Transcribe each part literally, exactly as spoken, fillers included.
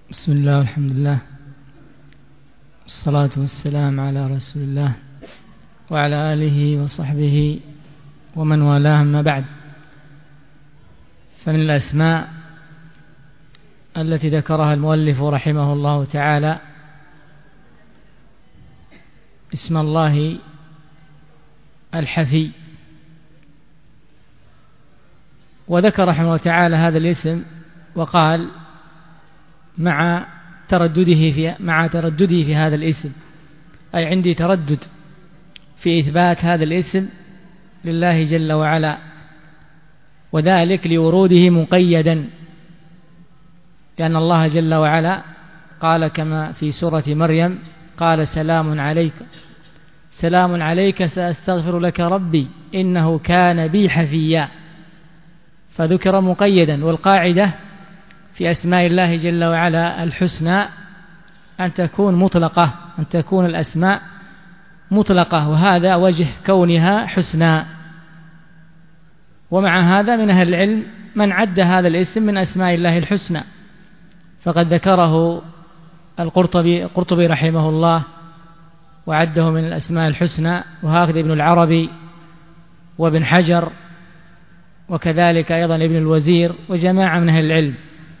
بسم الله والحمد لله والصلاة والسلام على رسول الله وعلى آله وصحبه ومن والاه، ما بعد. فمن الأسماء التي ذكرها المؤلف رحمه الله تعالى اسم الله الحفي، وذكر رحمه الله تعالى هذا الاسم وقال مع تردده في مع تردده في هذا الاسم، أي عندي تردد في إثبات هذا الاسم لله جل وعلا، وذلك لوروده مقيدا، لأن الله جل وعلا قال كما في سورة مريم: قال سلام عليك سلام عليك سأستغفر لك ربي إنه كان بي حفيا، فذكر مقيدا. والقاعدة في أسماء الله جل وعلا الحسنى أن تكون مطلقة، أن تكون الأسماء مطلقة، وهذا وجه كونها حسنى. ومع هذا من أهل العلم من عد هذا الاسم من أسماء الله الحسنى، فقد ذكره القرطبي القرطبي رحمه الله وعده من الأسماء الحسنى، وهكذا ابن العربي وابن حجر، وكذلك أيضا ابن الوزير وجماعة من أهل العلم.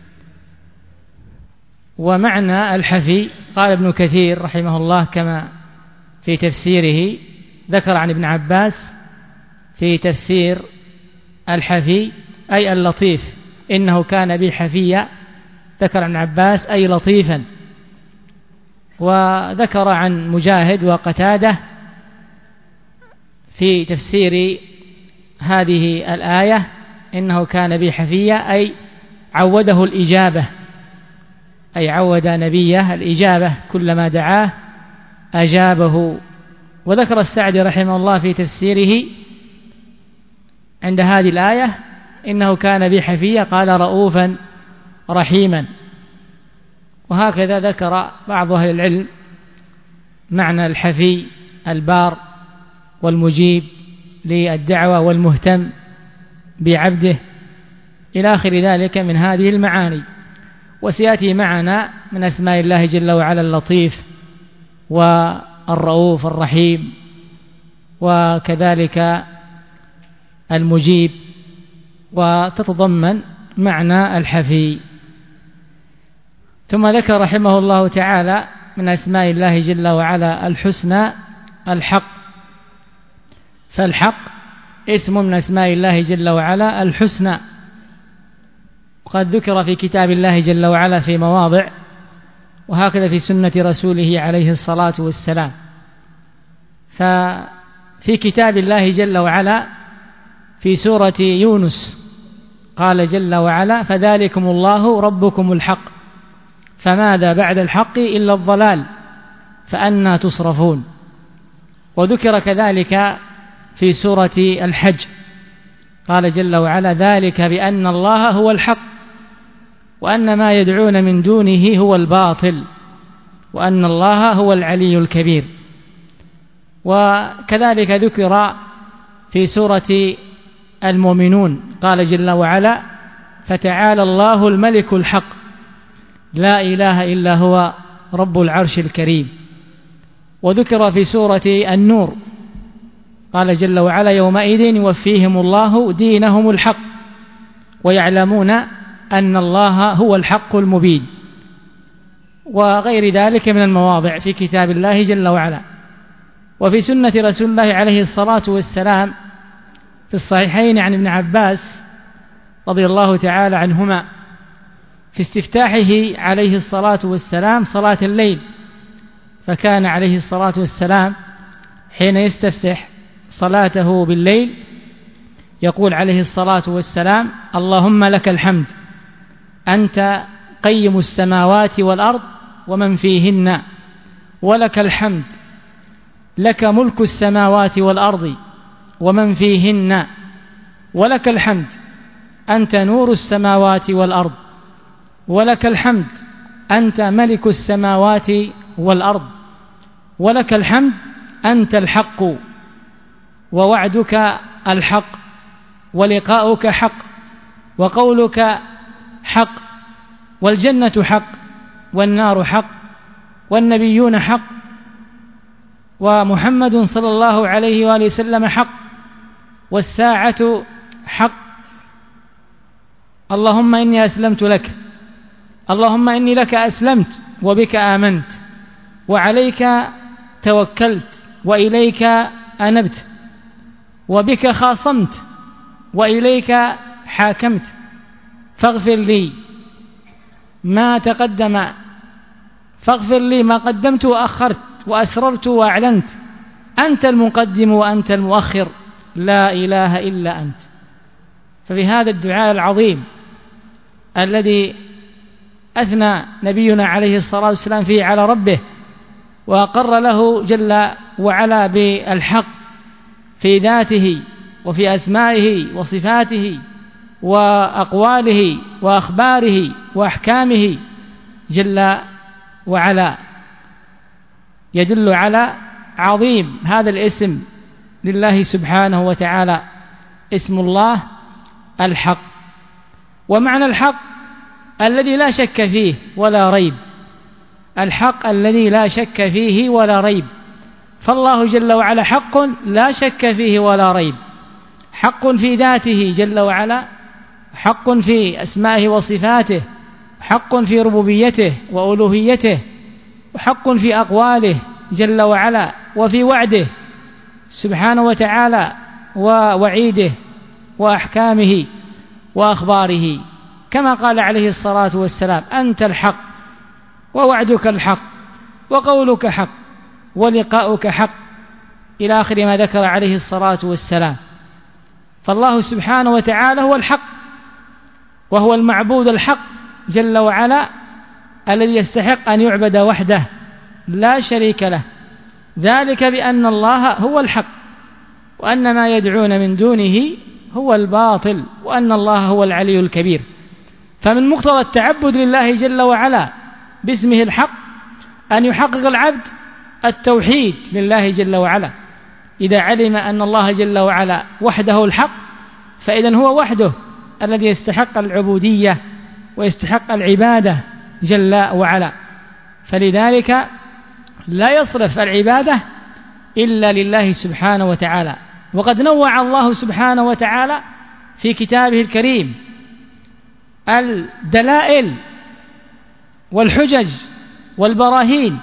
ومعنى الحفي قال ابن كثير رحمه الله كما في تفسيره، ذكر عن ابن عباس في تفسير الحفي أي اللطيف، إنه كان بي حفيا، ذكر عن عباس أي لطيفا. وذكر عن مجاهد وقتادة في تفسير هذه الآية إنه كان بي حفيا أي عوده الإجابة، أي عود نبيه الإجابة، كلما دعاه أجابه. وذكر السعدي رحمه الله في تفسيره عند هذه الآية إنه كان بي حفيا قال رؤوفا رحيما. وهكذا ذكر بعض أهل العلم معنى الحفي البار والمجيب للدعوة والمهتم بعبده إلى آخر ذلك من هذه المعاني. وسيأتي معنا من أسماء الله جل وعلا اللطيف والرؤوف الرحيم، وكذلك المجيب، وتتضمن معنى الحفي. ثم ذكر رحمه الله تعالى من أسماء الله جل وعلا الحسنى الحق، فالحق اسم من أسماء الله جل وعلا الحسنى، وقد ذكر في كتاب الله جل وعلا في مواضع، وهكذا في سنة رسوله عليه الصلاة والسلام. ففي كتاب الله جل وعلا في سورة يونس قال جل وعلا: فذلكم الله ربكم الحق فماذا بعد الحق إلا الضلال فأنى تصرفون. وذكر كذلك في سورة الحج قال جل وعلا: ذلك بأن الله هو الحق وأن ما يدعون من دونه هو الباطل وأن الله هو العلي الكبير. وكذلك ذكر في سورة المؤمنون قال جل وعلا: فتعالى الله الملك الحق لا إله إلا هو رب العرش الكريم. وذكر في سورة النور قال جل وعلا: يومئذ يوفيهم الله دينهم الحق ويعلمون أن الله هو الحق المبين. وغير ذلك من المواضع في كتاب الله جل وعلا. وفي سنة رسول الله عليه الصلاة والسلام في الصحيحين عن ابن عباس رضي الله تعالى عنهما في استفتاحه عليه الصلاة والسلام صلاة الليل، فكان عليه الصلاة والسلام حين يستفتح صلاته بالليل يقول عليه الصلاة والسلام: اللهم لك الحمد أنت قيم السماوات والأرض ومن فيهن، ولك الحمد لك ملك السماوات والأرض ومن فيهن، ولك الحمد أنت نور السماوات والأرض، ولك الحمد أنت ملك السماوات والأرض، ولك الحمد أنت الحق ووعدك الحق ولقاؤك حق وقولك حق والجنة حق والنار حق، والنبيون حق، ومحمد صلى الله عليه وآله وسلم حق، والساعة حق. اللهم إني أسلمت لك، اللهم إني لك أسلمت وبك آمنت وعليك توكلت وإليك أنبت وبك خاصمت وإليك حاكمت، فاغفر لي ما تقدم، فاغفر لي ما قدمت وأخرت وأسررت وأعلنت، أنت المقدم وأنت المؤخر، لا إله إلا أنت. ففي هذا الدعاء العظيم الذي أثنى نبينا عليه الصلاة والسلام فيه على ربه وأقر له جل وعلا بالحق في ذاته وفي أسمائه وصفاته وأقواله وأخباره وأحكامه جل وعلا، يدل على عظيم هذا الاسم لله سبحانه وتعالى، اسم الله الحق. ومعنى الحق الذي لا شك فيه ولا ريب، الحق الذي لا شك فيه ولا ريب، فالله جل وعلا حق لا شك فيه ولا ريب، حق في ذاته جل وعلا، حق في أسمائه وصفاته، حق في ربوبيته وألوهيته، وحق في أقواله جل وعلا وفي وعده سبحانه وتعالى ووعيده وأحكامه وأخباره، كما قال عليه الصلاة والسلام: أنت الحق ووعدك الحق وقولك حق ولقاؤك حق، إلى آخر ما ذكر عليه الصلاة والسلام. فالله سبحانه وتعالى هو الحق، وهو المعبود الحق جل وعلا، الذي يستحق أن يعبد وحده لا شريك له، ذلك بأن الله هو الحق، وأن ما يدعون من دونه هو الباطل، وأن الله هو العلي الكبير. فمن مقتضى التعبد لله جل وعلا باسمه الحق أن يحقق العبد التوحيد لله جل وعلا. إذا علم أن الله جل وعلا وحده الحق، فإذن هو وحده الذي يستحق العبودية ويستحق العبادة جل وعلا، فلذلك لا يصرف العبادة إلا لله سبحانه وتعالى. وقد نوع الله سبحانه وتعالى في كتابه الكريم الدلائل والحجج والبراهين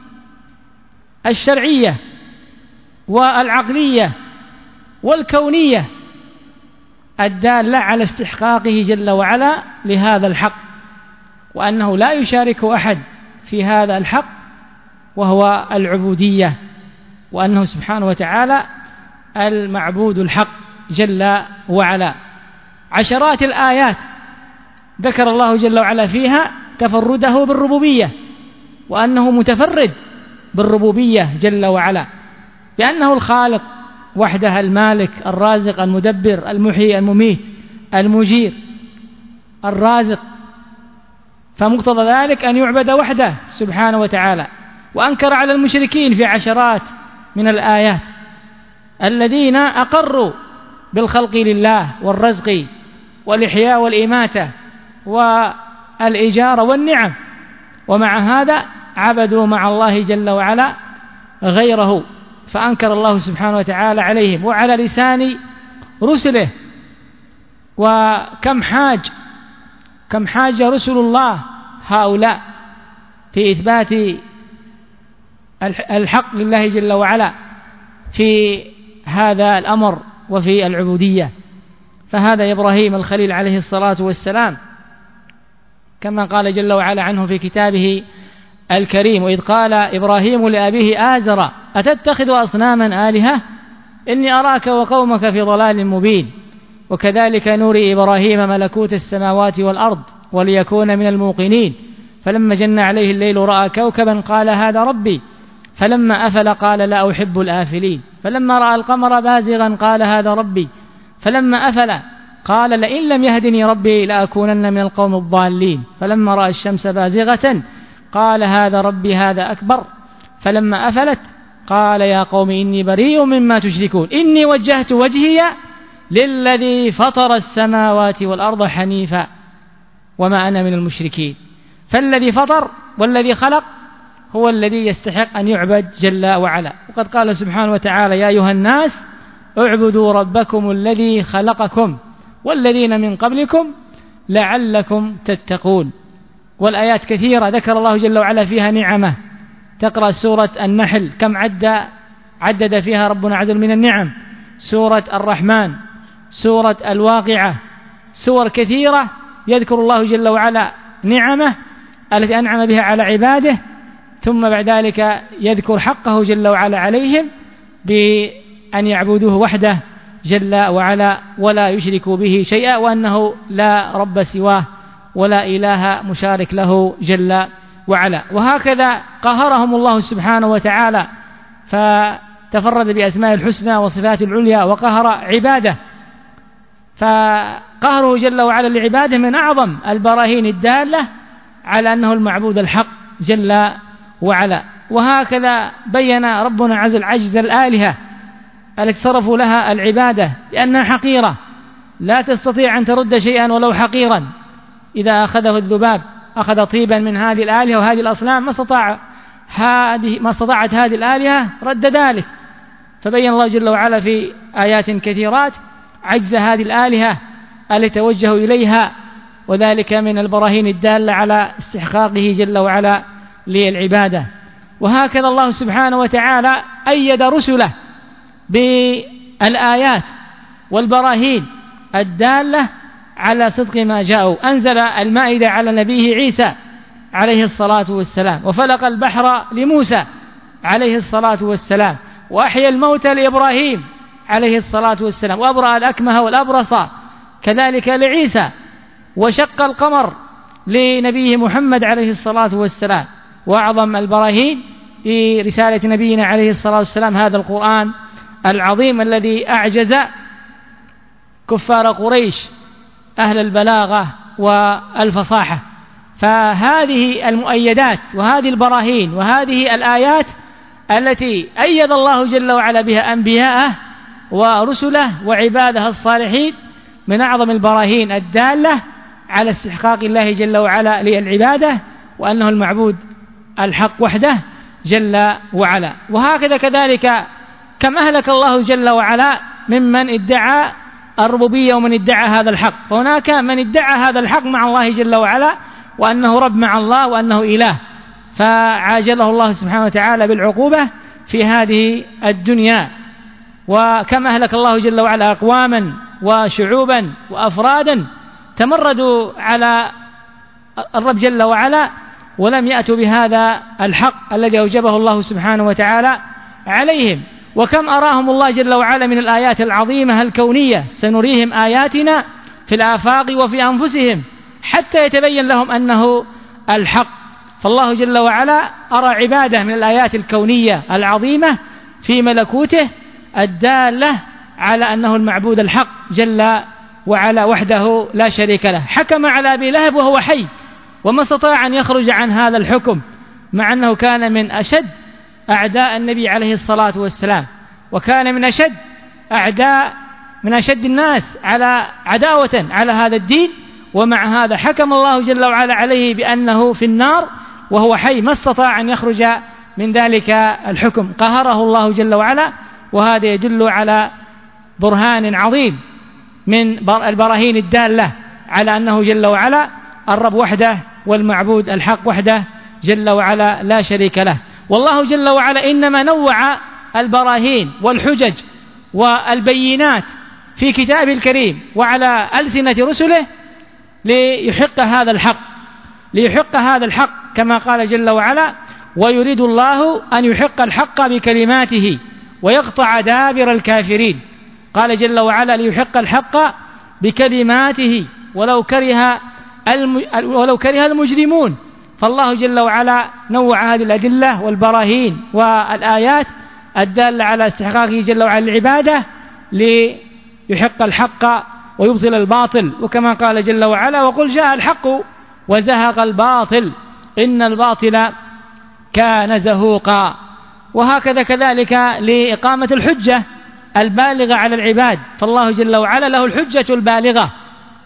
الشرعية والعقلية والكونية الدالة على استحقاقه جل وعلا لهذا الحق، وأنه لا يشارك أحد في هذا الحق وهو العبودية، وأنه سبحانه وتعالى المعبود الحق جل وعلا. عشرات الآيات ذكر الله جل وعلا فيها تفرده بالربوبية، وأنه متفرد بالربوبية جل وعلا، بأنه الخالق وحده، المالك الرازق المدبر المحيي المميت المجير الرازق، فمقتضى ذلك أن يعبد وحده سبحانه وتعالى. وأنكر على المشركين في عشرات من الآيات الذين أقروا بالخلق لله والرزق والإحياء والإماتة والإجارة والنعم، ومع هذا عبدوا مع الله جل وعلا غيره، فأنكر الله سبحانه وتعالى عليهم وعلى لسان رسله. وكم حاج كم حاج رسل الله هؤلاء في إثبات الحق لله جل وعلا في هذا الأمر وفي العبودية. فهذا إبراهيم الخليل عليه الصلاة والسلام، كما قال جل وعلا عنه في كتابه الكريم: وإذ قال إبراهيم لأبيه آزر أتتخذ أصناما آلهة إني أراك وقومك في ضلال مبين. وكذلك نوري إبراهيم ملكوت السماوات والأرض وليكون من الموقنين، فلما جن عليه الليل رأى كوكبا قال هذا ربي، فلما أفل قال لا أحب الآفلين، فلما رأى القمر بازغا قال هذا ربي، فلما أفل قال لئن لم يهدني ربي لأكونن من القوم الضالين، فلما رأى الشمس بازغة قال هذا ربي هذا أكبر، فلما أفلت قال يا قوم إني بريء مما تشركون إني وجهت وجهي للذي فطر السماوات والأرض حنيفا وما أنا من المشركين. فالذي فطر والذي خلق هو الذي يستحق أن يعبد جل وعلا. وقد قال سبحانه وتعالى: يا أيها الناس اعبدوا ربكم الذي خلقكم والذين من قبلكم لعلكم تتقون. والآيات كثيرة ذكر الله جل وعلا فيها نعمه. تقرأ سورة النحل كم عد عدد فيها ربنا عز وجل من النعم، سورة الرحمن، سورة الواقعة، سور كثيرة يذكر الله جل وعلا نعمه التي أنعم بها على عباده، ثم بعد ذلك يذكر حقه جل وعلا عليهم بأن يعبدوه وحده جل وعلا ولا يشركوا به شيئا، وأنه لا رب سواه ولا إله مشارك له جل وعلا. وهكذا قهرهم الله سبحانه وتعالى، فتفرد بأسماء الحسنى وصفات العليا وقهر عباده، فقهره جل وعلا لعباده من أعظم البراهين الدالة على أنه المعبود الحق جل وعلا. وهكذا بين ربنا عز وجل عجز الآلهة التي صرفوا لها العبادة لأنها حقيرة، لا تستطيع أن ترد شيئا ولو حقيرا. إذا أخذه الذباب أخذ طيبا من هذه الآلهة وهذه الأصنام ما استطاع هذه ما استطاعت هذه الآلهة رد ذلك. فبين الله جل وعلا في آيات كثيرات عجز هذه الآلهة التي توجهوا إليها، وذلك من البراهين الدالة على استحقاقه جل وعلا للعبادة. وهكذا الله سبحانه وتعالى أيد رسله بالآيات والبراهين الدالة على صدق ما جاءوا. أنزل المائدة على نبيه عيسى عليه الصلاة والسلام، وفلق البحر لموسى عليه الصلاة والسلام، وأحيا الموتى لإبراهيم عليه الصلاة والسلام، وأبرأ الأكمه والأبرص كذلك لعيسى، وشق القمر لنبيه محمد عليه الصلاة والسلام. وأعظم البراهين في رسالة نبينا عليه الصلاة والسلام هذا القرآن العظيم الذي أعجز كفار قريش أهل البلاغة والفصاحة. فهذه المؤيدات وهذه البراهين وهذه الآيات التي أيد الله جل وعلا بها أنبياءه ورسله وعباده الصالحين من أعظم البراهين الدالة على استحقاق الله جل وعلا للعبادة، وأنه المعبود الحق وحده جل وعلا. وهكذا كذلك كم أهلك الله جل وعلا ممن ادعى الربوبية ومن ادعى هذا الحق. فهناك من ادعى هذا الحق مع الله جل وعلا وأنه رب مع الله وأنه إله، فعاجله الله سبحانه وتعالى بالعقوبة في هذه الدنيا. وكم أهلك الله جل وعلا أقواما وشعوبا وأفرادا تمردوا على الرب جل وعلا ولم يأتوا بهذا الحق الذي أوجبه الله سبحانه وتعالى عليهم. وكم أراهم الله جل وعلا من الآيات العظيمة الكونية، سنريهم آياتنا في الآفاق وفي أنفسهم حتى يتبين لهم أنه الحق. فالله جل وعلا أرى عباده من الآيات الكونية العظيمة في ملكوته الدالة على أنه المعبود الحق جل وعلا وحده لا شريك له. حكم على أبي لهب وهو حي وما استطاع أن يخرج عن هذا الحكم، مع أنه كان من أشد أعداء النبي عليه الصلاة والسلام، وكان من أشد أعداء من أشد الناس على عداوة على هذا الدين، ومع هذا حكم الله جل وعلا عليه بأنه في النار وهو حي، ما استطاع أن يخرج من ذلك الحكم، قهره الله جل وعلا. وهذا يدل على برهان عظيم من البراهين الدالة على أنه جل وعلا الرب وحده والمعبود الحق وحده جل وعلا لا شريك له. والله جل وعلا إنما نوع البراهين والحجج والبينات في كتابه الكريم وعلى ألسنة رسله ليحق هذا الحق ليحق هذا الحق كما قال جل وعلا: ويريد الله أن يحق الحق بكلماته ويقطع دابر الكافرين. قال جل وعلا: ليحق الحق بكلماته ولو كره الم... ولو كره المجرمون. فالله جل وعلا نوع هذه الأدلة والبراهين والآيات الدالة على استحقاقه جل وعلا العبادة ليحق الحق ويبطل الباطل. وكما قال جل وعلا: وقل جاء الحق وزهق الباطل إن الباطل كان زهوقا. وهكذا كذلك لإقامة الحجة البالغة على العباد، فالله جل وعلا له الحجة البالغة،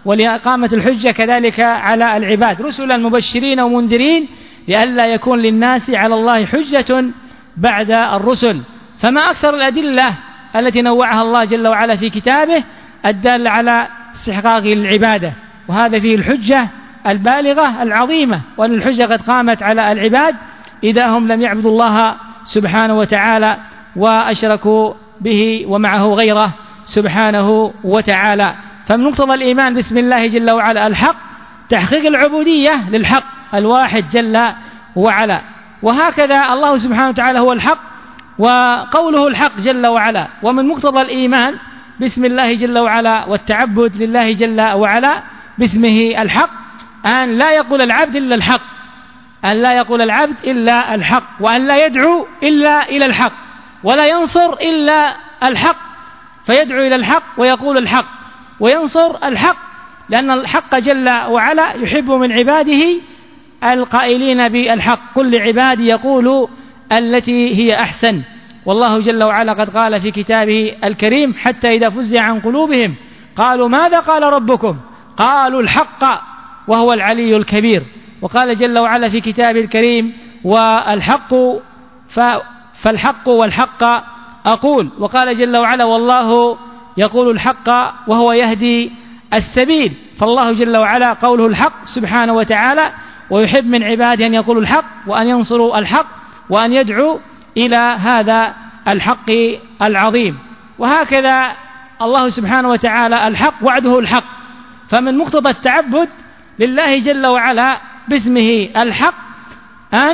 ولإقامة الحجة كذلك على العباد، رسلا مبشرين ومنذرين لئلا يكون للناس على الله حجة بعد الرسل. فما أكثر الأدلة التي نوعها الله جل وعلا في كتابه الدالة على استحقاق العبادة، وهذا فيه الحجة البالغة العظيمة، وأن الحجة قد قامت على العباد إذا هم لم يعبدوا الله سبحانه وتعالى وأشركوا به ومعه غيره سبحانه وتعالى. فمن مقتضى الإيمان باسم الله جل وعلا الحق تحقيق العبودية للحق الواحد جل وعلا، وهكذا الله سبحانه وتعالى هو الحق وقوله الحق جل وعلا. ومن مقتضى الإيمان باسم الله جل وعلا والتعبد لله جل وعلا باسمه الحق أن لا يقول العبد إلا الحق، أن لا يقول العبد إلا الحق، وأن لا يدعو إلا إلى الحق، ولا ينصر إلا الحق، فيدعو إلى الحق ويقول الحق وينصر الحق، لأن الحق جل وعلا يحب من عباده القائلين بالحق، كل عبادي يقول التي هي أحسن. والله جل وعلا قد قال في كتابه الكريم حتى إذا فزع عن قلوبهم قالوا ماذا قال ربكم قالوا الحق وهو العلي الكبير. وقال جل وعلا في كتابه الكريم والحق فالحق والحق أقول. وقال جل وعلا والله يقول الحق وهو يهدي السبيل. فالله جل وعلا قوله الحق سبحانه وتعالى، ويحب من عباده أن يقولوا الحق وأن ينصروا الحق وأن يدعوا إلى هذا الحق العظيم. وهكذا الله سبحانه وتعالى الحق وعده الحق. فمن مقتضى التعبد لله جل وعلا باسمه الحق أن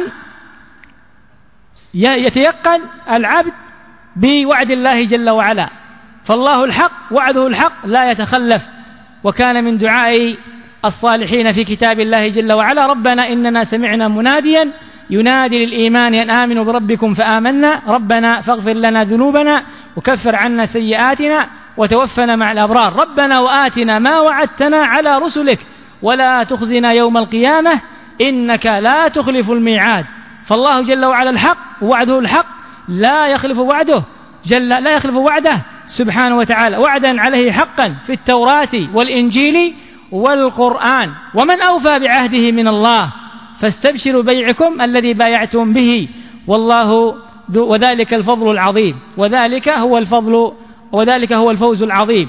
يتيقن العبد بوعد الله جل وعلا، فالله الحق وعده الحق لا يتخلف. وكان من دعاء الصالحين في كتاب الله جل وعلا ربنا إننا سمعنا مناديا ينادي للإيمان أن آمنوا بربكم فآمنا ربنا فاغفر لنا ذنوبنا وكفر عنا سيئاتنا وتوفنا مع الأبرار ربنا وآتنا ما وعدتنا على رسلك ولا تخزنا يوم القيامة إنك لا تخلف الميعاد. فالله جل وعلا الحق ووعده الحق لا يخلف وعده جل لا يخلف وعده سبحانه وتعالى، وعدا عليه حقا في التوراة والإنجيل والقرآن. ومن أوفى بعهده من الله فاستبشروا بيعكم الذي بايعتم به والله وذلك الفضل العظيم، وذلك هو الفضل وذلك هو الفوز العظيم.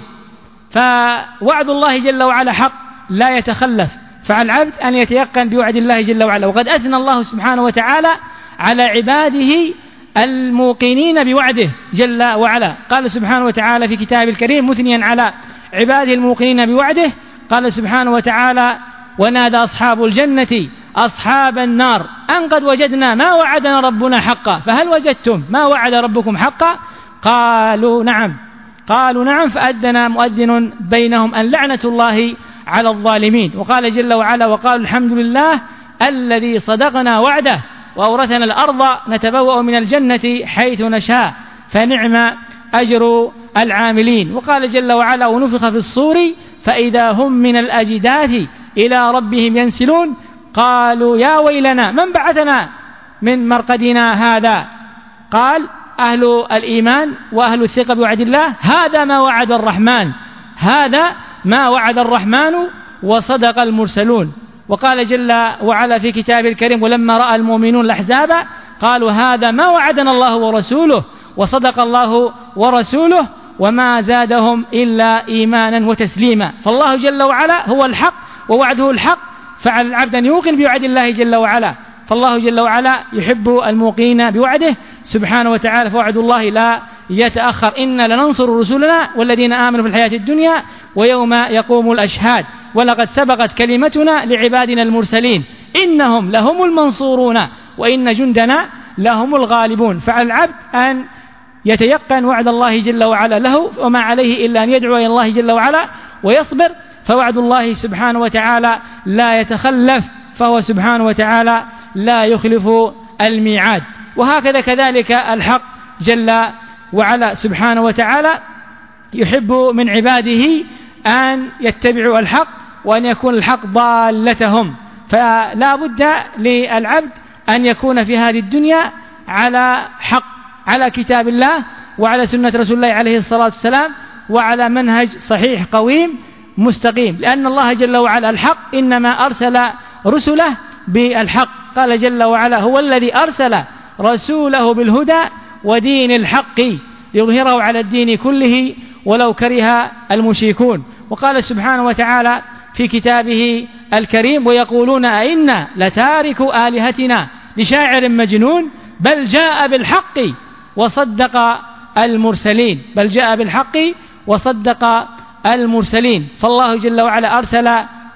فوعد الله جل وعلا حق لا يتخلف، فعلى العبد أن يتيقن بوعد الله جل وعلا. وقد أثنى الله سبحانه وتعالى على عباده الموقنين بوعده جل وعلا. قال سبحانه وتعالى في كتابه الكريم مثنيا على عباده الموقنين بوعده، قال سبحانه وتعالى ونادى أصحاب الجنة أصحاب النار أن قد وجدنا ما وعدنا ربنا حقا فهل وجدتم ما وعد ربكم حقا قالوا نعم قالوا نعم فأذن مؤذن بينهم أن لعنة الله على الظالمين. وقال جل وعلا وقالوا الحمد لله الذي صدقنا وعده وأورثنا الأرض نتبوأ من الجنة حيث نشاء فنعم أجر العاملين. وقال جل وعلا ونفخ في الصور فإذا هم من الأجداث إلى ربهم ينسلون قالوا يا ويلنا من بعثنا من مرقدنا هذا قال أهل الإيمان وأهل الثقة بوعد الله هذا ما وعد الرحمن هذا ما وعد الرحمن وصدق المرسلون. وقال جل وعلا في كتابه الكريم ولما رأى المؤمنون الأحزاب قالوا هذا ما وعدنا الله ورسوله وصدق الله ورسوله وما زادهم إلا إيمانا وتسليما. فالله جل وعلا هو الحق ووعده الحق، فعلى العبد أن يوقن بوعد الله جل وعلا. فالله جل وعلا يحب الموقين بوعده سبحانه وتعالى، فوعد الله لا يتأخر إنا لننصر رسلنا والذين آمنوا في الحياة الدنيا ويوم يقوم الأشهاد ولقد سبقت كلمتنا لعبادنا المرسلين إنهم لهم المنصورون وإن جندنا لهم الغالبون. فعلى العبد أن يتيقن وعد الله جل وعلا له وما عليه إلا أن يدعو إلى الله جل وعلا ويصبر، فوعد الله سبحانه وتعالى لا يتخلف، فهو سبحانه وتعالى لا يخلف الميعاد. وهكذا كذلك الحق جل وعلا سبحانه وتعالى يحب من عباده أن يتبعوا الحق وأن يكون الحق ضالتهم. فلا بد للعبد أن يكون في هذه الدنيا على حق، على كتاب الله وعلى سنة رسول الله عليه الصلاة والسلام وعلى منهج صحيح قويم مستقيم، لأن الله جل وعلا الحق إنما أرسل رسله بالحق. قال جل وعلا: هو الذي أرسل رسوله بالهدى ودين الحق ليظهره على الدين كله ولو كره المشركون. وقال سبحانه وتعالى في كتابه الكريم: ويقولون أئنا لتارك آلهتنا لشاعر مجنون بل جاء بالحق وصدق المرسلين بل جاء بالحق وصدق المرسلين. فالله جل وعلا أرسل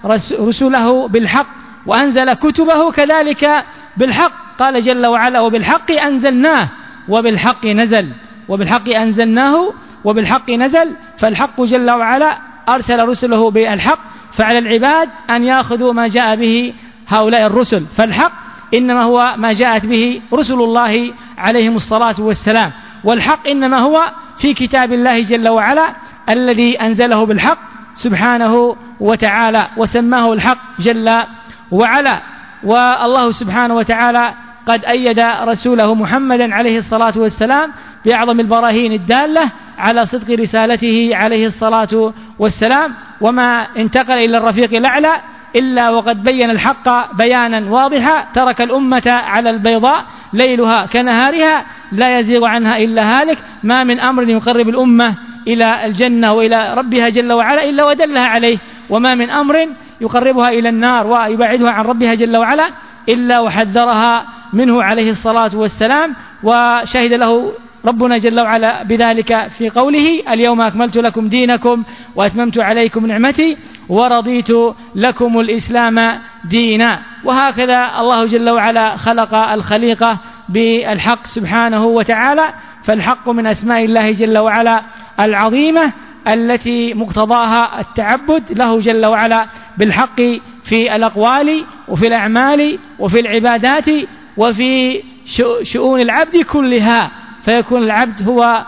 رسله بالحق وأنزل كتبه كذلك بالحق. قال جل وعلا: وبالحق أنزلناه وبالحق نزل وبالحق أنزلناه وبالحق نزل. فالحق جل وعلا أرسل رسله بالحق، فعلى العباد أن يأخذوا ما جاء به هؤلاء الرسل. فالحق إنما هو ما جاءت به رسل الله عليهم الصلاة والسلام، والحق إنما هو في كتاب الله جل وعلا الذي أنزله بالحق سبحانه وتعالى وسماه الحق جل وعلا. والله سبحانه وتعالى قد أيد رسوله محمدا عليه الصلاة والسلام بأعظم البراهين الدالة على صدق رسالته عليه الصلاة والسلام، وما انتقل إلى الرفيق الأعلى إلا وقد بين الحق بيانا واضحا، ترك الأمة على البيضاء ليلها كنهارها لا يزيغ عنها إلا هالك. ما من أمر يقرب الأمة إلى الجنة وإلى ربها جل وعلا إلا ودلها عليه، وما من أمر يقربها إلى النار ويبعدها عن ربها جل وعلا إلا وحذرها منه عليه الصلاة والسلام. وشهد له ربنا جل وعلا بذلك في قوله: اليوم أكملت لكم دينكم وأتممت عليكم نعمتي ورضيت لكم الإسلام دينا. وهكذا الله جل وعلا خلق الخليقة بالحق سبحانه وتعالى. فالحق من أسماء الله جل وعلا العظيمة التي مقتضاها التعبد له جل وعلا بالحق في الأقوال وفي الأعمال وفي العبادات وفي شؤون العبد كلها، فيكون العبد هو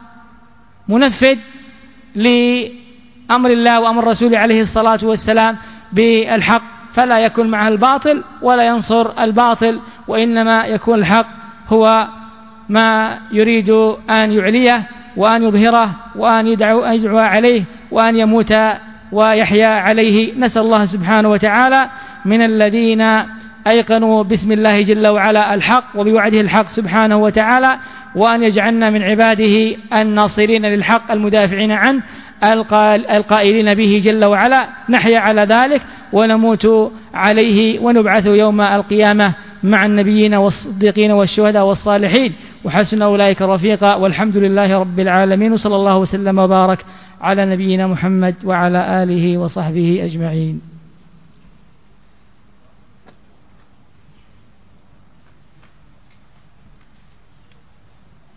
منفذ لأمر الله وأمر الرسول عليه الصلاة والسلام بالحق، فلا يكون معه الباطل ولا ينصر الباطل، وإنما يكون الحق هو ما يريد أن يعليه وأن يظهره وأن يدعو, يدعو عليه وأن يموت ويحيا عليه. نسأل الله سبحانه وتعالى من الذين أيقنوا باسم الله جل وعلا الحق وبوعده الحق سبحانه وتعالى، وأن يجعلنا من عباده الناصرين للحق المدافعين عنه القائلين به جل وعلا. نحيا على ذلك ونموت عليه ونبعث يوم القيامة مع النبيين والصديقين والشهداء والصالحين وحسن أولئك رفيقا، والحمد لله رب العالمين، وصلى الله وسلم وبارك على نبينا محمد وعلى آله وصحبه أجمعين.